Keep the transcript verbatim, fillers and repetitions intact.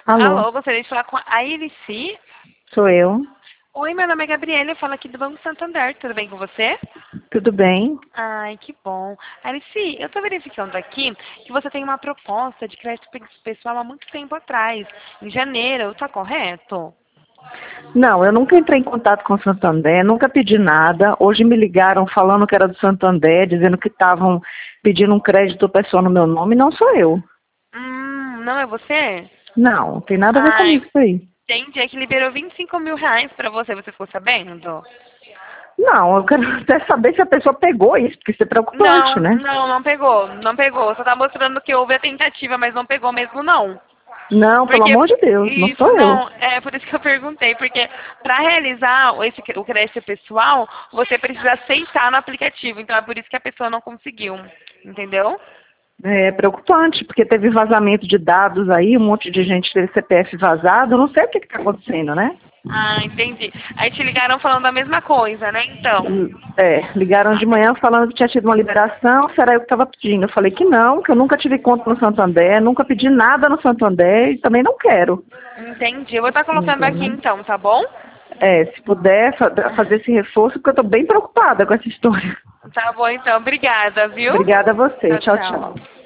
Alô, Alô, gostaria de falar com a Irici. sou eu. Oi, meu nome é Gabriela, eu falo aqui do Banco Santander, tudo bem com você? Tudo bem? Ai, que bom. Irici, eu estou verificando aqui que você tem uma proposta de crédito pe- pessoal há muito tempo atrás, em janeiro, está correto? Não, eu nunca entrei em contato com o Santander, nunca pedi nada. Hoje me ligaram falando que era do Santander, dizendo que estavam pedindo um crédito pessoal no meu nome. Não sou eu. Hum, não é você? Não, não tem nada a ver Ai, comigo isso aí. entendi, é que liberou vinte e cinco mil reais para você, você ficou sabendo? Não, eu quero até saber se a pessoa pegou isso, porque isso é preocupante, Não, né? não, não pegou, não pegou. Só tá mostrando que houve a tentativa, mas não pegou mesmo, não. Não, pelo Porque amor de Deus, não isso sou eu. não, é por isso que eu perguntei, porque para realizar esse, o crédito pessoal, você precisa aceitar no aplicativo, então é por isso que a pessoa não conseguiu, entendeu? É preocupante, porque teve vazamento de dados aí, um monte de gente teve C P F vazado, eu não sei o que está acontecendo, né? Ah, entendi. Aí te ligaram falando a mesma coisa, né, então? É, ligaram de manhã falando que tinha tido uma liberação, será eu que estava pedindo? Eu falei que não, que eu nunca tive conta no Santander, nunca pedi nada no Santander e também não quero. Entendi. Eu vou estar colocando aqui Entendeu? então, tá bom? É, se puder fa- fazer esse reforço, porque eu estou bem preocupada com essa história. Tá bom então. Obrigada, viu? Obrigada a você. Tchau, Tchau, tchau. tchau.